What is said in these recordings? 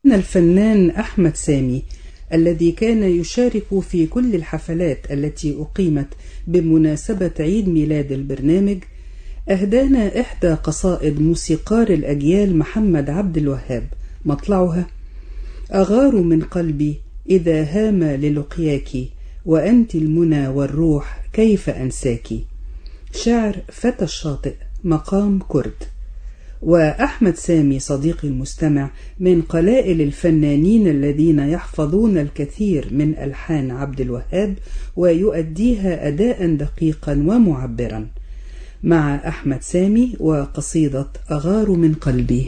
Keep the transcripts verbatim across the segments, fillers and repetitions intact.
الفنان أحمد سامي الذي كان يشارك في كل الحفلات التي أقيمت بمناسبة عيد ميلاد البرنامج أهدانا إحدى قصائد موسيقار الأجيال محمد عبد الوهاب، مطلعها: أغار من قلبي إذا هام للقياك، وأنت المنى والروح كيف أنساك. شعر فتى الشاطئ، مقام كرد. وأحمد سامي صديقي المستمع من قلائل الفنانين الذين يحفظون الكثير من ألحان عبد الوهاب ويؤديها أداء دقيقا ومعبرا. مع أحمد سامي وقصيدة أغار من قلبي.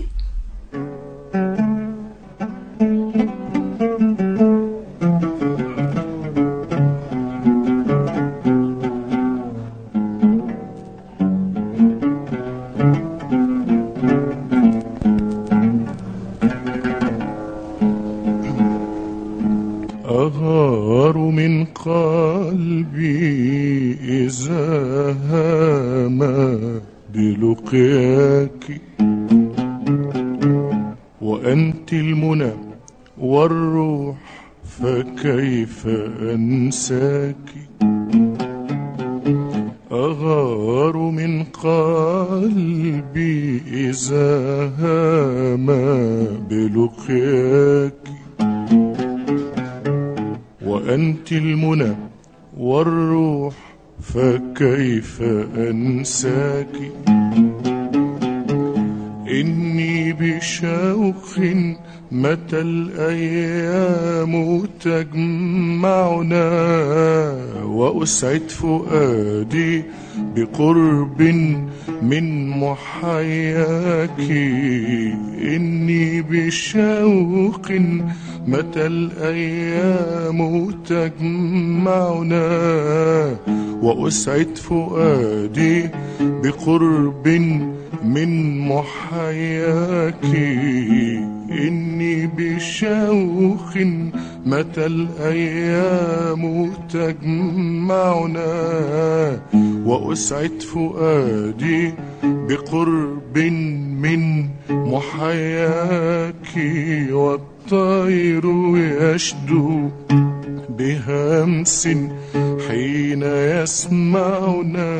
أغار من قلبي إذا هام بلقياك، وأنت المنى والروح فكيف أنساك. أغار من قلبي إذا هام بلقياك، وأنت المنى والروح فكيف أنساك. إني بشوق متى الأيام تجمعنا، وأسعد فؤادي بقرب من محياك. إني بشوق متى الأيام تجمعنا، وأسعد فؤادي بقرب من محياك. إني بشوق متى الأيام تجمعنا، وأسعد فؤادي بقرب من محياك. والطير يشدو بهمس حين يسمعنا،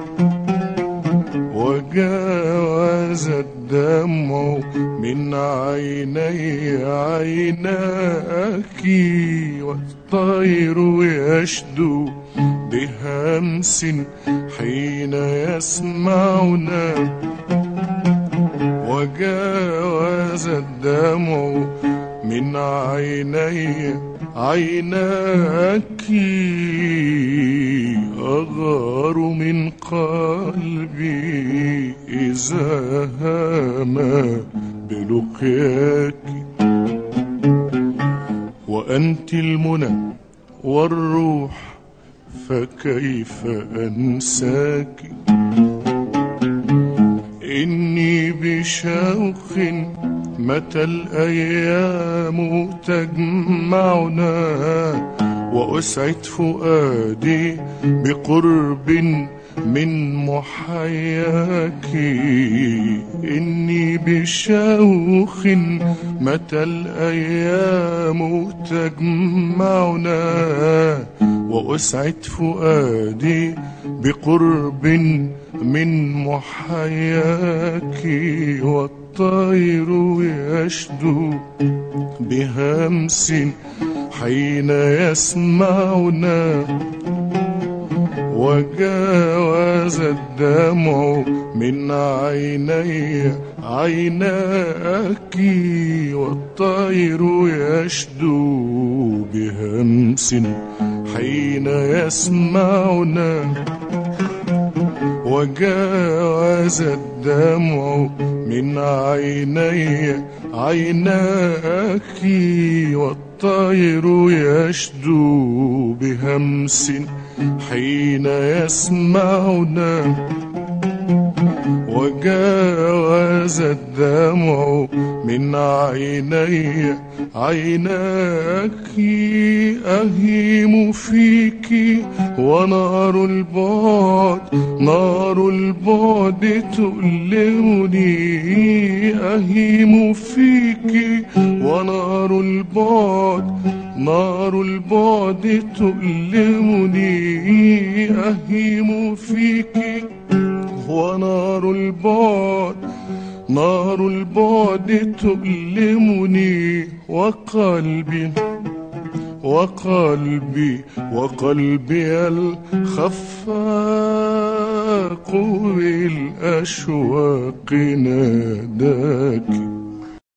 وجاوز الدمع من عيني عيناك. والطير يشدو بهمس حين يسمعنا، وجاوز الدمع من عيني عيناك. أغار من قلبي إذا هام بلقياك، وأنت المنى والروح فكيف أنساك. إني بشوق متى الأيام تجمعنا، وأسعد فؤادي بقرب من محياك. إني بشوق متى الأيام تجمعنا، وأسعد فؤادي بقرب من محياك. والطير يشدو بهمس حين يسمعنا، وجاوز الدمع من عيني عيناك. والطير يشدو بهمس حين يسمعنا، وجاوز الدمع من عيني عيناك. والطير يشدو بهمس حين يسمعنا، وجاوز الدمع من عيني عيناك أهيم فيك ونار البعد نار البعد تؤلمني أهيم فيك ونار البعد نار البعد تؤلمني أهيم فيك ونار البعد نار البعد تؤلمني وقلبي وقلبي وقلبي الخفاق بالأشواق ناداك